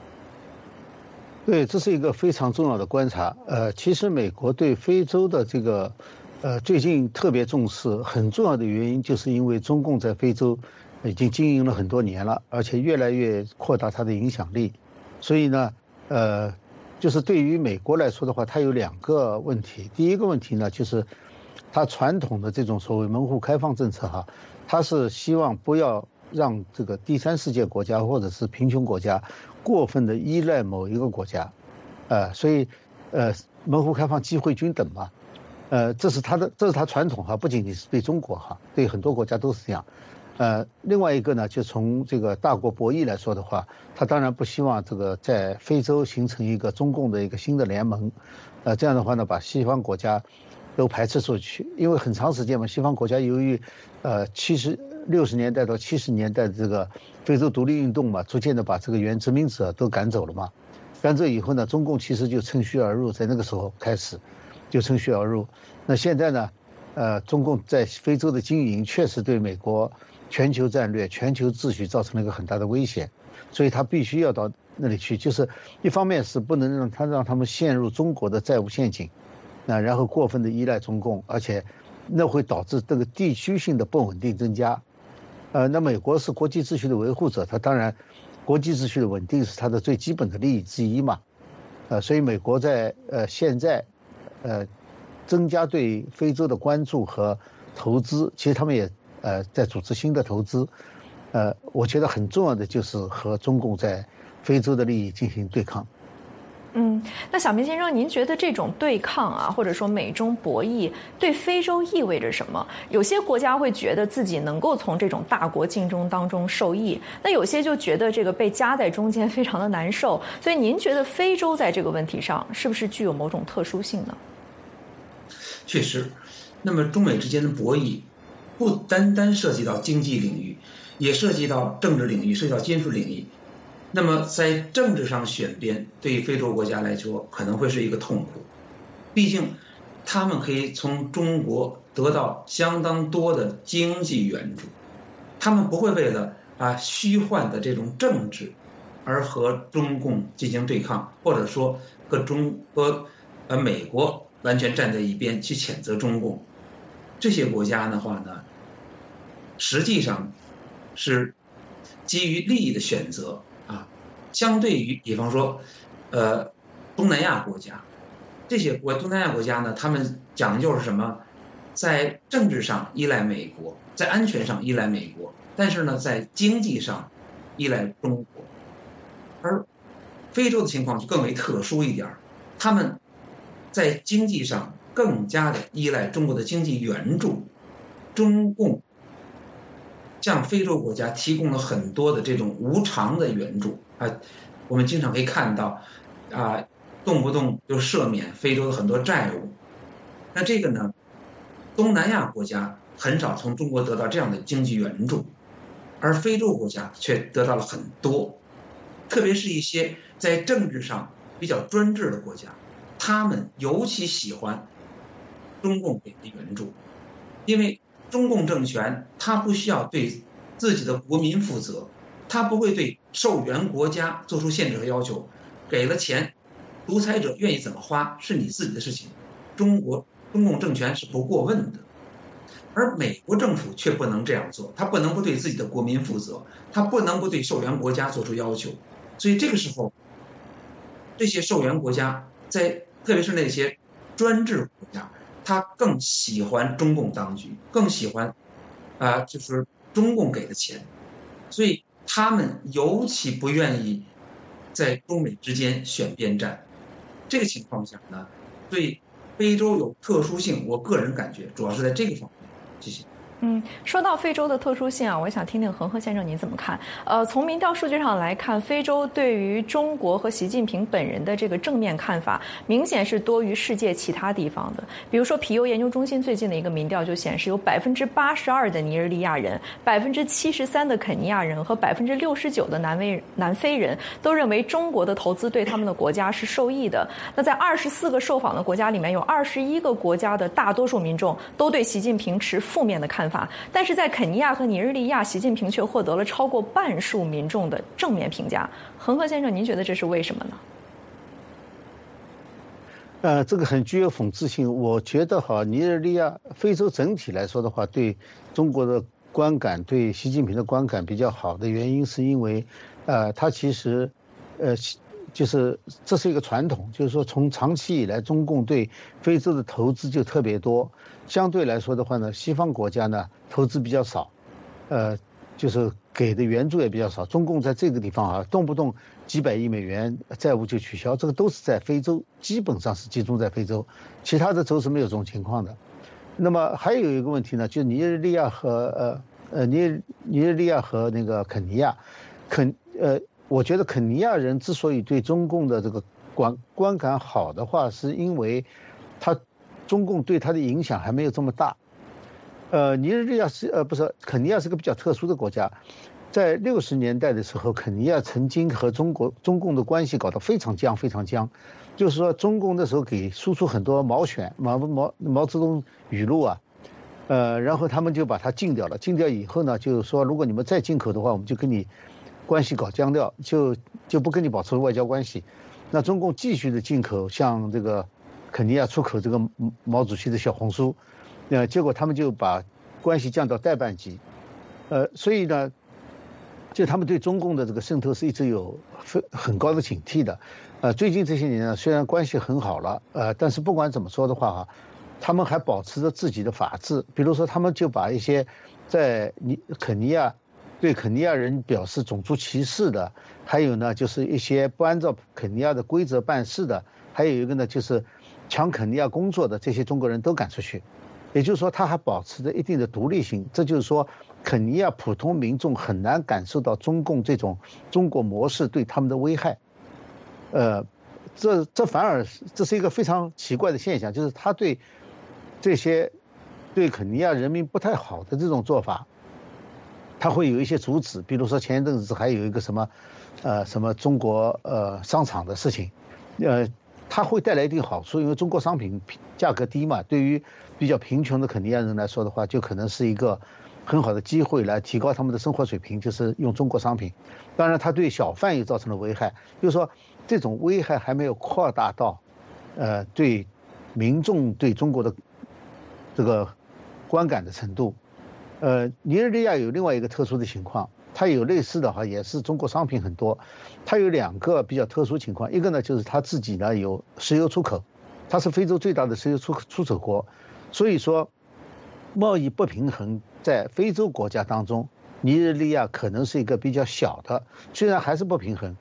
对，这是一个非常重要的观察。呃，其实美国对非洲的这个，呃，最近特别重视，很重要的原因就是因为中共在非洲已经经营了很多年了，而且越来越扩大它的影响力。所以呢，呃，就是对于美国来说的话，它有两个问题。第一个问题呢，就是它传统的这种所谓门户开放政策哈，它是希望不要让这个第三世界国家或者是贫穷国家过分的依赖某一个国家，呃，所以呃门户开放机会均等嘛，呃，这是它的这是它传统哈，不仅仅是对中国哈，对很多国家都是这样。呃，另外一个呢，就从这个大国博弈来说的话，他当然不希望这个在非洲形成一个中共的一个新的联盟，呃，这样的话呢，把西方国家都排斥出去，因为很长时间嘛，西方国家由于呃七十六十年代到七十年代的这个非洲独立运动嘛，逐渐的把这个原殖民者都赶走了嘛，赶走以后呢，中共其实就趁虚而入，在那个时候开始就趁虚而入。那现在呢，呃，中共在非洲的经营确实对美国全球战略、全球秩序造成了一个很大的危险，所以他必须要到那里去。就是一方面是不能让他让他们陷入中国的债务陷阱，那然后过分的依赖中共，而且那会导致这个地区性的不稳定增加。呃，那美国是国际秩序的维护者，他当然国际秩序的稳定是他的最基本的利益之一嘛。呃，所以美国在呃现在呃增加对非洲的关注和投资，其实他们也。呃，在组织新的投资，呃，我觉得很重要的就是和中共在非洲的利益进行对抗。 嗯，那小明先生，您觉得这种对抗啊，或者说美中博弈，对非洲意味着什么？有些国家会觉得自己能够从这种大国竞争当中受益，那有些就觉得这个被夹在中间非常的难受。所以，您觉得非洲在这个问题上是不是具有某种特殊性呢？ 确实，那么中美之间的博弈。不单单涉及到经济领域，也涉及到政治领域，涉及到军事领域。那么在政治上选边，对于非洲国家来说可能会是一个痛苦。毕竟，他们可以从中国得到相当多的经济援助，他们不会为了啊虚幻的这种政治而和中共进行对抗，或者说和中和呃美国完全站在一边去谴责中共。这些国家的话呢，实际上是基于利益的选择啊，相对于比方说，呃，东南亚国家，这些国东南亚国家呢，他们讲究是什么？在政治上依赖美国，在安全上依赖美国，但是呢，在经济上依赖中国。而非洲的情况就更为特殊一点，他们在经济上更加的依赖中国的经济援助，中共向非洲国家提供了很多的这种无偿的援助啊，我们经常可以看到啊，动不动就赦免非洲的很多债务。那这个呢，东南亚国家很少从中国得到这样的经济援助，而非洲国家却得到了很多，特别是一些在政治上比较专制的国家，他们尤其喜欢中共给的援助，因为中共政权它不需要对自己的国民负责，它不会对受援国家做出限制和要求，给了钱，独裁者愿意怎么花是你自己的事情，中国中共政权是不过问的。而美国政府却不能这样做，他不能不对自己的国民负责，他不能不对受援国家做出要求。所以这个时候，这些受援国家在特别是那些专制国家，他更喜欢中共当局，更喜欢啊、呃，就是中共给的钱，所以他们尤其不愿意在中美之间选边站。这个情况下呢，对非洲有特殊性，我个人感觉主要是在这个方面。谢谢。 嗯，说到非洲的特殊性啊，我想听听恒河先生您怎么看？呃，从民调数据上来看，非洲对于中国和习近平本人的这个正面看法，明显是多于世界其他地方的。比如说，皮尤研究中心最近的一个民调就显示，有百分之八十二的尼日利亚人、百分之七十三的肯尼亚人和百分之六十九的南非南非人都认为中国的投资对他们的国家是受益的。那在二十四个受访的国家里面，有二十一个国家的大多数民众都对习近平持负面的看法。但是在肯尼亚和尼日利亚，习近平却获得了超过半数民众的正面评价。恒河先生，您觉得这是为什么呢？ 呃，这个很具有讽刺性。我觉得哈，尼日利亚、非洲整体来说的话，对中国的观感、对习近平的观感比较好的原因，是因为，呃，他其实，呃，就是这是一个传统，就是说从长期以来，中共对非洲的投资就特别多。相对来说的话呢，西方国家呢投资比较少，呃，就是给的援助也比较少。中共在这个地方啊，动不动几百亿美元债务就取消，这个都是在非洲，基本上是集中在非洲，其他的州是没有这种情况的。那么还有一个问题呢，就尼日利亚和呃呃尼尼日利亚和那个肯尼亚，肯呃，我觉得肯尼亚人之所以对中共的这个观观感好的话，是因为他。中共对他的影响还没有这么大，呃，尼日利亚是呃不是肯尼亚是个比较特殊的国家，在六十年代的时候，肯尼亚曾经和中国中共的关系搞得非常僵非常僵，就是说中共那时候给输出很多毛选毛毛毛泽东语录啊，呃，然后他们就把它禁掉了，禁掉以后呢，就是说如果你们再进口的话，我们就跟你关系搞僵掉，就就不跟你保持外交关系。那中共继续的进口像这个。肯尼亚出口这个毛主席的小红书，呃，结果他们就把关系降到代办级，呃，所以呢，就他们对中共的这个渗透是一直有很很高的警惕的，呃，最近这些年呢，虽然关系很好了，呃，但是不管怎么说的话哈，他们还保持着自己的法治，比如说他们就把一些在尼肯尼亚对肯尼亚人表示种族歧视的，还有呢就是一些不按照肯尼亚的规则办事的，还有一个呢就是抢肯尼亚工作的这些中国人都赶出去，也就是说他还保持着一定的独立性，这就是说肯尼亚普通民众很难感受到中共这种中国模式对他们的危害，呃，这这反而这是一个非常奇怪的现象，就是他对这些对肯尼亚人民不太好的这种做法，他会有一些阻止，比如说前一阵子还有一个什么呃什么中国呃商场的事情，呃。它会带来一定好处，因为中国商品价格低嘛，对于比较贫穷的肯尼亚人来说的话，就可能是一个很好的机会来提高他们的生活水平，就是用中国商品。当然，它对小贩也造成了危害，就是说这种危害还没有扩大到，呃，对民众对中国的这个观感的程度。呃，尼日利亚有另外一个特殊的情况。它有类似的哈，也是中国商品很多。它有两个比较特殊情况，一个呢就是它自己呢有石油出口，它是非洲最大的石油出出口国，所以说贸易不平衡在非洲国家当中，尼日利亚可能是一个比较小的，虽然还是不平衡，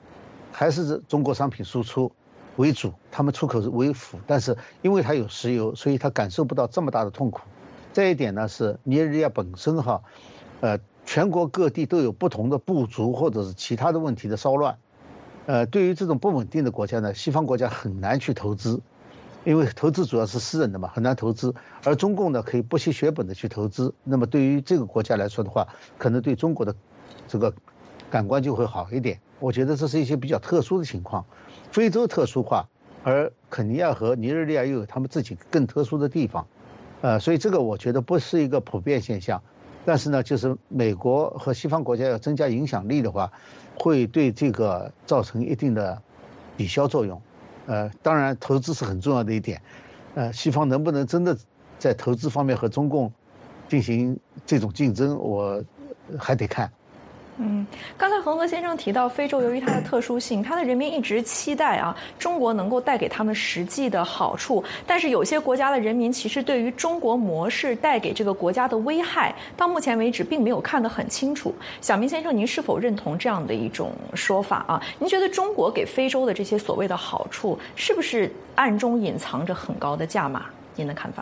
还是中国商品输出为主，他们出口是为辅，但是因为它有石油，所以它感受不到这么大的痛苦。再一点呢是尼日利亚本身哈，呃，全国各地都有不同的部族或者是其他的问题的骚乱，呃，对于这种不稳定的国家呢，西方国家很难去投资。因为投资主要是私人的嘛，很难投资，而中共呢可以不惜血本的去投资。那么对于这个国家来说的话，可能对中国的这个感官就会好一点。我觉得这是一些比较特殊的情况，非洲特殊化，而肯尼亚和尼日利亚又有他们自己更特殊的地方，呃，所以这个我觉得不是一个普遍现象。但是呢，就是美国和西方国家要增加影响力的话，会对这个造成一定的抵消作用。呃，当然投资是很重要的一点，呃，西方能不能真的在投资方面和中共进行这种竞争，我还得看。 嗯，刚才恒河先生提到非洲由于它的特殊性，它的人民一直期待啊中国能够带给他们实际的好处，但是有些国家的人民其实对于中国模式带给这个国家的危害，到目前为止并没有看得很清楚。小明先生，您是否认同这样的一种说法啊？您觉得中国给非洲的这些所谓的好处，是不是暗中隐藏着很高的价码？您的看法？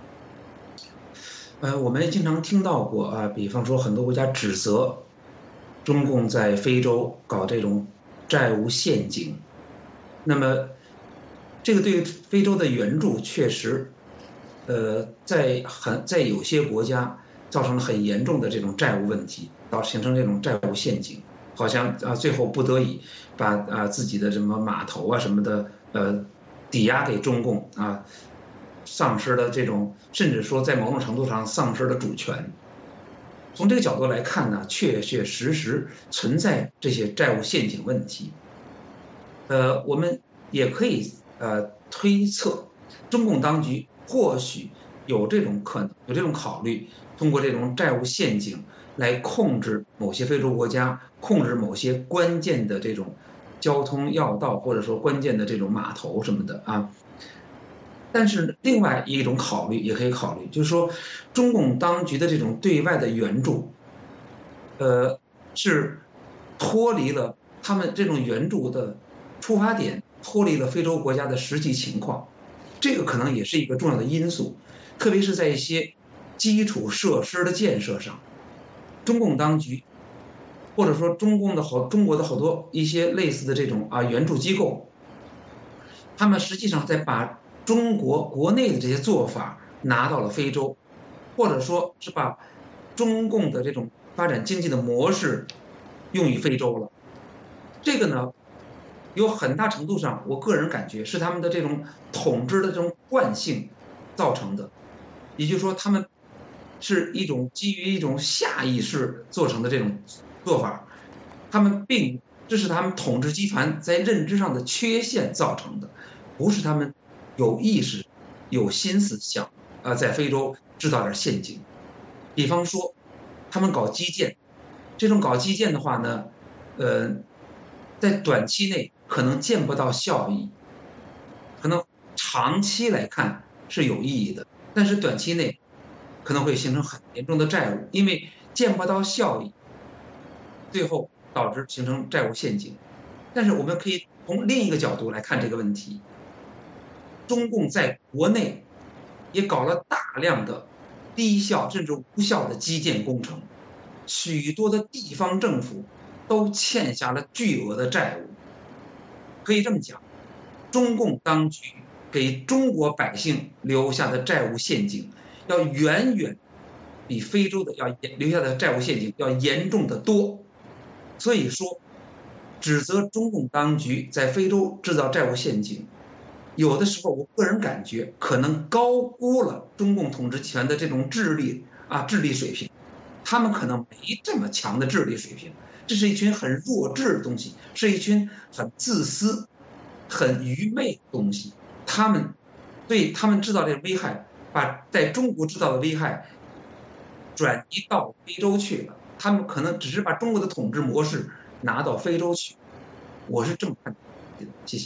呃，我们也经常听到过啊，比方说很多国家指责中共在非洲搞这种债务陷阱，那么这个对于非洲的援助确实，呃，在很在有些国家造成了很严重的这种债务问题，导致形成这种债务陷阱，好像啊最后不得已把啊自己的什么码头啊什么的呃抵押给中共啊，丧失了这种，甚至说在某种程度上丧失了主权。从这个角度来看呢，确确实实存在这些债务陷阱问题。呃，我们也可以呃推测，中共当局或许有这种可能，有这种考虑，通过这种债务陷阱来控制某些非洲国家，控制某些关键的这种交通要道，或者说关键的这种码头什么的啊。但是另外一种考虑也可以考虑，就是说，中共当局的这种对外的援助，呃，是脱离了他们这种援助的出发点，脱离了非洲国家的实际情况，这个可能也是一个重要的因素，特别是在一些基础设施的建设上，中共当局，或者说中共的好中国的好多一些类似的这种啊援助机构，他们实际上在把中国国内的这些做法拿到了非洲，或者说是把中共的这种发展经济的模式用于非洲了。这个呢，有很大程度上，我个人感觉是他们的这种统治的这种惯性造成的，也就是说，他们是一种基于一种下意识做成的这种做法，他们并这是他们统治集团在认知上的缺陷造成的，不是他们有意识、有心思想啊，在非洲制造点陷阱。比方说，他们搞基建，这种搞基建的话呢，呃，在短期内可能见不到效益，可能长期来看是有意义的，但是短期内可能会形成很严重的债务，因为见不到效益，最后导致形成债务陷阱。但是我们可以从另一个角度来看这个问题。中共在国内也搞了大量的低效甚至无效的基建工程，许多的地方政府都欠下了巨额的债务。可以这么讲，中共当局给中国百姓留下的债务陷阱，要远远比非洲的要留下的债务陷阱要严重的多。所以说，指责中共当局在非洲制造债务陷阱，有的时候我个人感觉可能高估了中共统治集团的这种智力啊智力水平，他们可能没这么强的智力水平，这是一群很弱智的东西，是一群很自私、很愚昧的东西。他们对他们制造这个危害，把在中国制造的危害转移到非洲去了，他们可能只是把中国的统治模式拿到非洲去，我是这么看的。谢谢。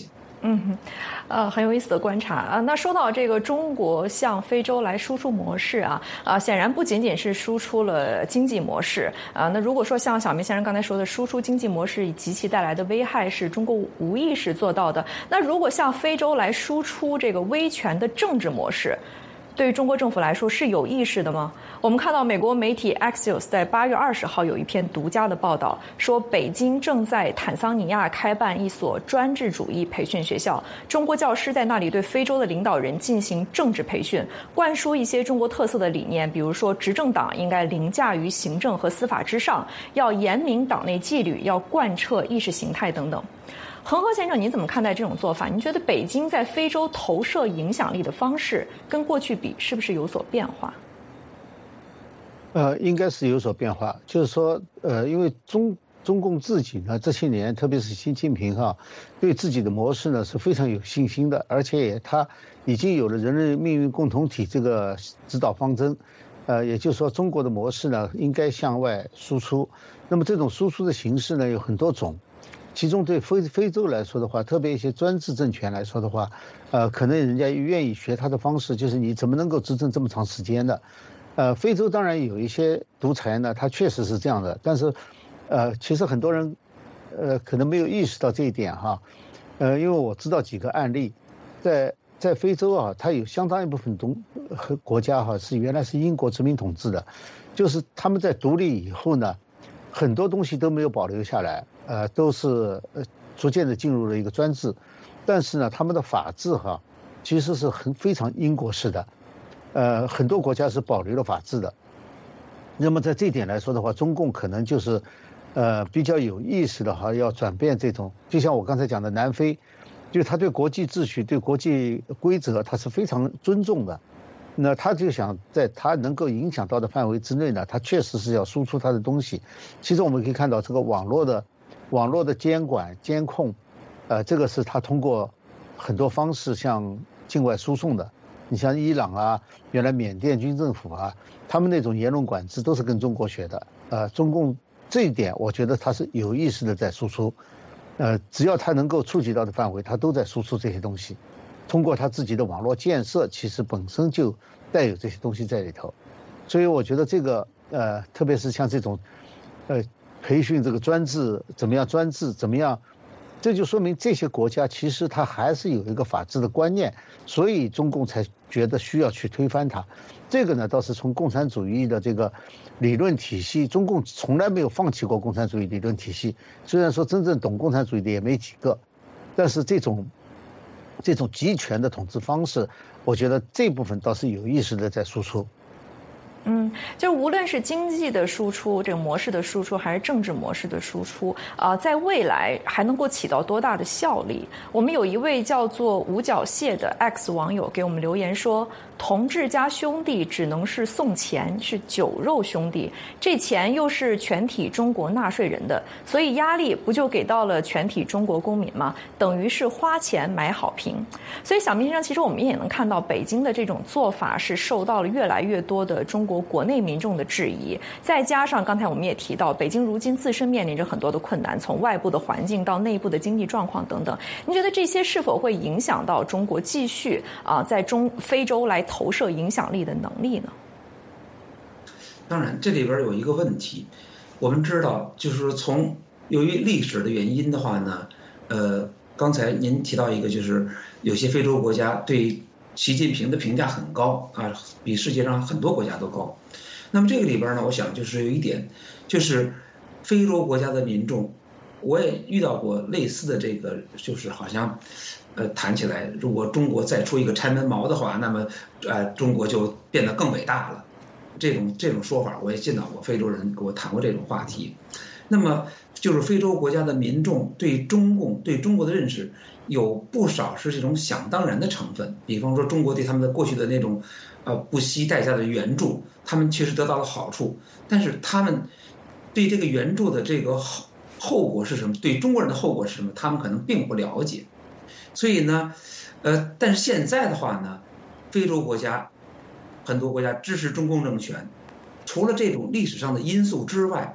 嗯，呃，很有意思的观察啊。那说到这个中国向非洲来输出模式啊，啊，显然不仅仅是输出了经济模式啊。那如果说像小明先生刚才说的，输出经济模式及其带来的危害是中国无意识做到的，那如果向非洲来输出这个威权的政治模式，对于中国政府来说是有意识的吗？我们看到美国媒体 Axios 在八月二十号有一篇独家的报道，说北京正在坦桑尼亚开办一所专制主义培训学校，中国教师在那里对非洲的领导人进行政治培训，灌输一些中国特色的理念，比如说执政党应该凌驾于行政和司法之上，要严明党内纪律，要贯彻意识形态等等。恒河先生，您怎么看待这种做法？您觉得北京在非洲投射影响力的方式跟过去比，是不是有所变化？ 呃，应该是有所变化。就是说，呃，因为中中共自己呢，这些年，特别是习近平哈，对自己的模式呢是非常有信心的，而且也他已经有了人类命运共同体这个指导方针。呃，也就是说，中国的模式呢应该向外输出。那么这种输出的形式呢有很多种。其中对非非洲来说的话，特别一些专制政权来说的话，呃，可能人家愿意学他的方式，就是你怎么能够执政这么长时间的？呃，非洲当然有一些独裁呢，它确实是这样的，但是，呃，其实很多人，呃，可能没有意识到这一点哈，呃，因为我知道几个案例，在在非洲啊，它有相当一部分东和国家哈是原来是英国殖民统治的，就是他们在独立以后呢，很多东西都没有保留下来。呃，都是呃逐渐的进入了一个专制，但是呢，他们的法治哈，其实是很非常英国式的，呃，很多国家是保留了法治的。那么在这一点来说的话，中共可能就是，呃，比较有意识的哈，要转变这种，就像我刚才讲的南非，就是他对国际秩序、对国际规则，他是非常尊重的。那他就想在他能够影响到的范围之内呢，他确实是要输出他的东西。其实我们可以看到这个网络的。网络的监管监控，呃，这个是他通过很多方式向境外输送的。你像伊朗啊，原来缅甸军政府啊，他们那种言论管制都是跟中国学的。呃，中共这一点，我觉得他是有意识的在输出。呃，只要他能够触及到的范围，他都在输出这些东西。通过他自己的网络建设，其实本身就带有这些东西在里头。所以我觉得这个呃，特别是像这种，呃。培训这个专制怎么样？专制怎么样？这就说明这些国家其实它还是有一个法治的观念，所以中共才觉得需要去推翻它。这个呢，倒是从共产主义的这个理论体系，中共从来没有放弃过共产主义理论体系。虽然说真正懂共产主义的也没几个，但是这种这种集权的统治方式，我觉得这部分倒是有意识的在输出。 嗯，就无论是经济的输出，这个模式的输出，还是政治模式的输出，啊、呃，在未来还能够起到多大的效力？我们有一位叫做五角蟹的 X 网友给我们留言说，同志家兄弟只能是送钱，是酒肉兄弟，这钱又是全体中国纳税人的，所以压力不就给到了全体中国公民吗？等于是花钱买好评。所以小明先生，其实我们也能看到北京的这种做法是受到了越来越多的中国国内民众的质疑，再加上刚才我们也提到，北京如今自身面临着很多的困难，从外部的环境到内部的经济状况等等。您觉得这些是否会影响到中国继续啊、呃、在中非洲来投射影响力的能力呢？ 当然，这里边有一个问题，我们知道，就是说从由于历史的原因的话呢，呃，刚才您提到一个，就是有些非洲国家对习近平的评价很高啊，比世界上很多国家都高。那么这个里边呢，我想就是有一点，就是非洲国家的民众，我也遇到过类似的这个，就是好像，呃，谈起来，如果中国再出一个拆门毛的话，那么呃，中国就变得更伟大了。这种这种说法，我也见到过非洲人跟我谈过这种话题。那么就是非洲国家的民众对中共对中国的认识有不少是这种想当然的成分，比方说中国对他们的过去的那种呃不惜代价的援助，他们确实得到了好处，但是他们对这个援助的这个后后果是什么，对中国人的后果是什么，他们可能并不了解。所以呢，呃，但是现在的话呢，非洲国家很多国家支持中共政权，除了这种历史上的因素之外，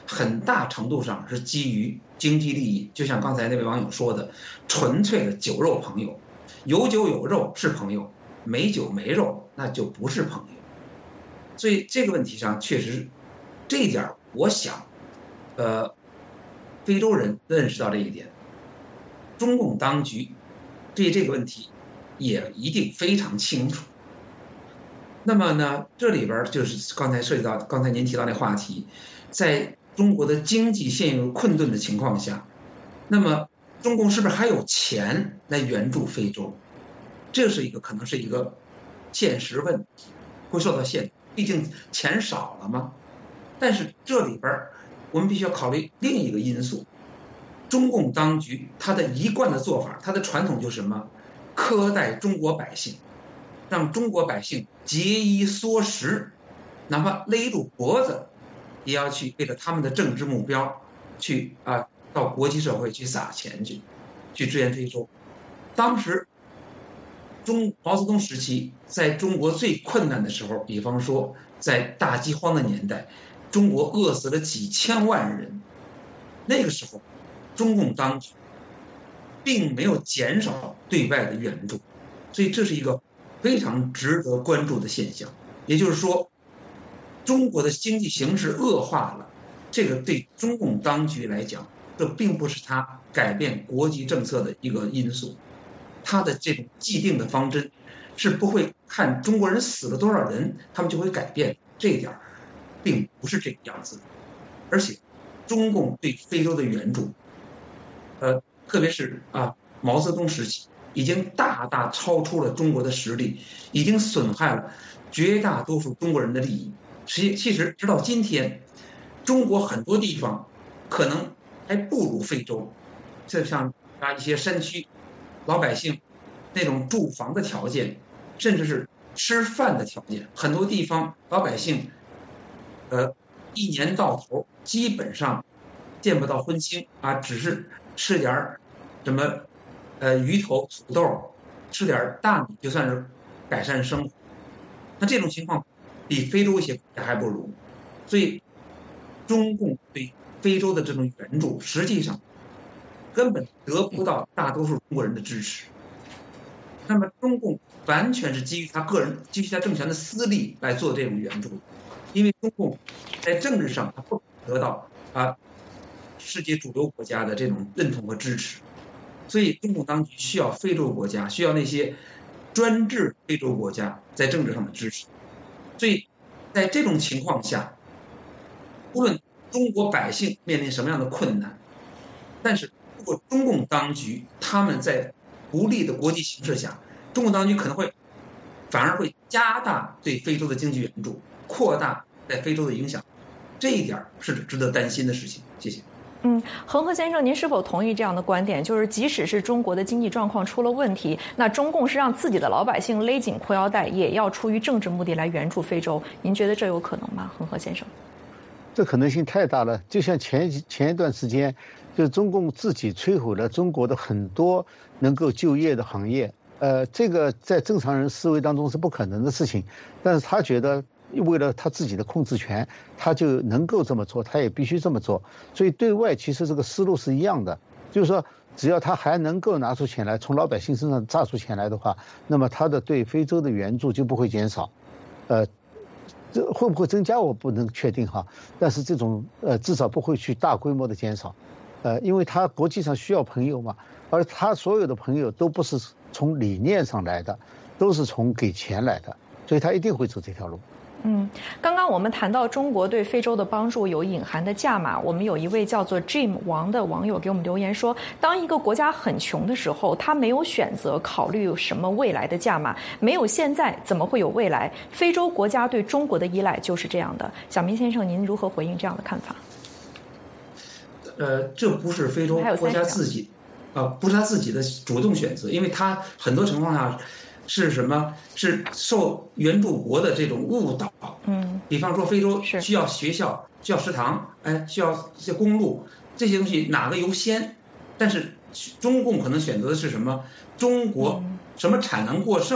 很大程度上是基于经济利益，就像刚才那位网友说的，纯粹的酒肉朋友，有酒有肉是朋友，没酒没肉那就不是朋友。所以这个问题上确实，这一点我想，呃，非洲人认识到这一点，中共当局对这个问题也一定非常清楚。那么呢，这里边就是刚才涉及到刚才您提到那话题，在中国的经济陷入困顿的情况下，那么中共是不是还有钱来援助非洲？这是一个可能是一个现实问题，会受到限制，毕竟钱少了嘛。但是这里边我们必须要考虑另一个因素，中共当局他的一贯的做法，他的传统就是什么？苛待中国百姓，让中国百姓节衣缩食，哪怕勒住脖子也要去为了他们的政治目标去啊到国际社会去撒钱去去支援非洲。当时中毛泽东时期在中国最困难的时候，比方说在大饥荒的年代，中国饿死了几千万人，那个时候中共当局并没有减少对外的援助，所以这是一个非常值得关注的现象。也就是说，中国的经济形势恶化了，这个对中共当局来讲，这并不是他改变国际政策的一个因素，他的这种既定的方针是不会看中国人死了多少人他们就会改变，这一点并不是这个样子。而且中共对非洲的援助，呃，特别是啊毛泽东时期，已经大大超出了中国的实力，已经损害了绝大多数中国人的利益。实际其实直到今天，中国很多地方可能还不如非洲，就像啊一些山区老百姓那种住房的条件，甚至是吃饭的条件，很多地方老百姓呃一年到头基本上见不到荤腥啊，只是吃点什么呃鱼头土豆，吃点大米就算是改善生活。那这种情况比非洲一些国家还不如，所以中共对非洲的这种援助实际上根本得不到大多数中国人的支持。那么中共完全是基于他个人基于他政权的私利来做这种援助，因为中共在政治上他不得到啊世界主流国家的这种认同和支持，所以中共当局需要非洲国家，需要那些专制非洲国家在政治上的支持。所以在这种情况下，无论中国百姓面临什么样的困难，但是如果中共当局他们在不利的国际形势下，中共当局可能会反而会加大对非洲的经济援助，扩大在非洲的影响，这一点是值得担心的事情。谢谢。 嗯，恒河先生，您是否同意这样的观点？就是即使是中国的经济状况出了问题，那中共是让自己的老百姓勒紧裤腰带，也要出于政治目的来援助非洲。您觉得这有可能吗，恒河先生？ 这可能性太大了。就像前前一段时间，就是中共自己摧毁了中国的很多能够就业的行业。呃，这个在正常人思维当中是不可能的事情，但是他觉得为了他自己的控制权，他就能够这么做，他也必须这么做。所以对外其实这个思路是一样的，就是说只要他还能够拿出钱来，从老百姓身上榨出钱来的话，那么他的对非洲的援助就不会减少。呃，这会不会增加我不能确定哈，但是这种呃至少不会去大规模的减少。呃，因为他国际上需要朋友嘛，而他所有的朋友都不是从理念上来的，都是从给钱来的，所以他一定会走这条路。 嗯，刚刚我们谈到中国对非洲的帮助有隐含的价码，我们有一位叫做 Jim 王的网友给我们留言说，当一个国家很穷的时候，他没有选择考虑什么未来的价码，没有现在怎么会有未来？非洲国家对中国的依赖就是这样的。小明先生，您如何回应这样的看法？ 呃，这不是非洲国家自己，啊、呃，不是他自己的主动选择，因为他很多情况下是什么？是受援助国的这种误导。嗯，比方说非洲需要学校、需要食堂，哎，需要一些公路，这些东西哪个优先？但是中共可能选择的是什么？中国什么产能过剩，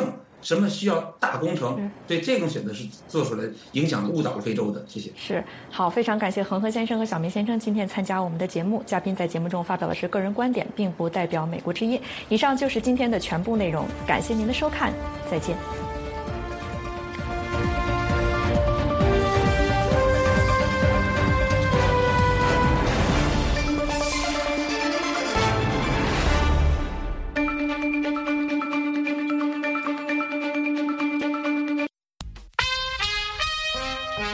什么需要大工程，对这种选择是做出来影响误导了非洲的。谢谢。 是，好，非常感谢恒河先生和小明先生今天参加我们的节目。嘉宾在节目中发表的是个人观点，并不代表美国之音。以上就是今天的全部内容，感谢您的收看，再见。